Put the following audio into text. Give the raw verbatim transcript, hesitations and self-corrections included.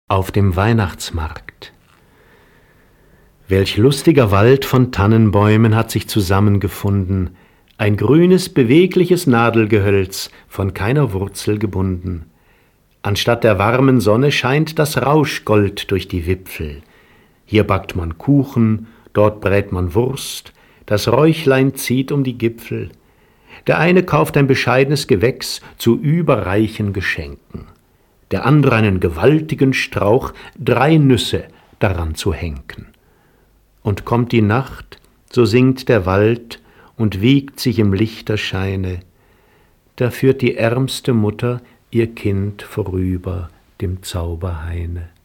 Auf dem Weihnachtsmarkt. Welch lustiger Wald von Tannenbäumen hat sich zusammengefunden, ein grünes, bewegliches Nadelgehölz, von keiner Wurzel gebunden. Anstatt der warmen Sonne scheint das Rauschgold durch die Wipfel. Hier backt man Kuchen, dort brät man Wurst, das Räuchlein zieht um die Gipfel. Der eine kauft ein bescheidenes Gewächs zu überreichen Geschenken, der andere einen gewaltigen Strauch, drei Nüsse daran zu henken. Und kommt die Nacht, so singt der Wald und wiegt sich im Lichterscheine, da führt die ärmste Mutter ihr Kind vorüber dem Zauberhaine.